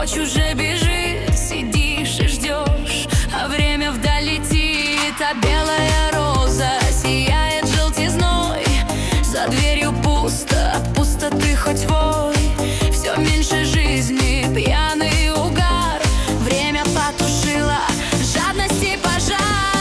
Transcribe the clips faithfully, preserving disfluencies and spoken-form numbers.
Ночь уже бежит, сидишь и ждешь, а время вдаль летит, а белая роза сияет желтизной. За дверью пусто, пустоты хоть вой, все меньше жизни, пьяный угар. Время потушило жадности пожар.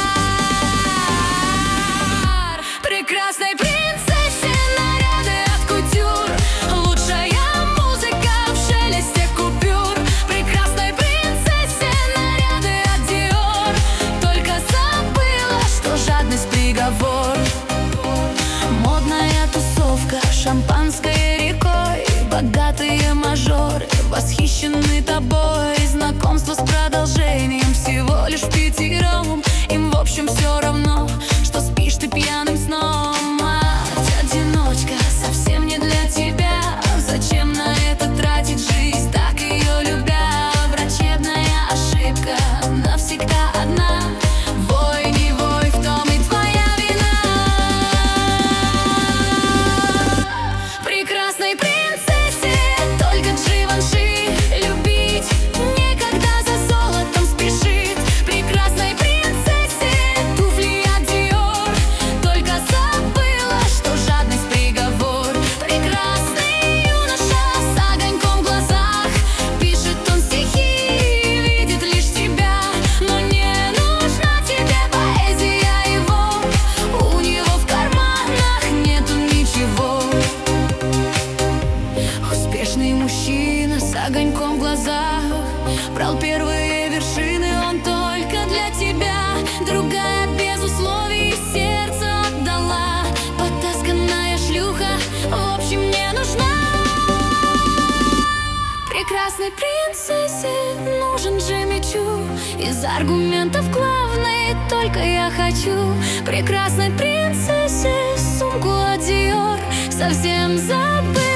Прекрасной принцессе наряды от кутюр, лучшая музыка в шелесте купюр. Прекрасной принцессе наряды от Диор, только забыла, что жадность приговор. Модная тусовка, шампанское рекой, богатые мажоры восхищены тобой. Знакомство с продолжением всего лишь пятером. Им в общем все равно, что спишь ты пьяным сном. Мать-одиночка совсем не для тебя. Зачем на это тратить жизнь, так ее любя? Врачебная ошибка навсегда одна. Вой, не вой, в том и твоя вина. Прекрасной принцессе только Живанши любить, некогда за золотом спешит. Прекрасной принцессе туфли от Диор, только забыла, что жадность приговор. Прекрасный юноша с огоньком в глазах, пишет он стихи, видит лишь тебя, но не нужна тебе поэзия его. У него в карманах нету ничего. Успешный мужчина с огоньком в глазах брал первые вершины, он только для тебя. Другая без условий сердце отдала. Потасканная шлюха в общем не нужна. Прекрасной принцессе нужен Джимми Чу, из аргументов главный только я хочу. Прекрасной принцессе сумку от Диор совсем забыла.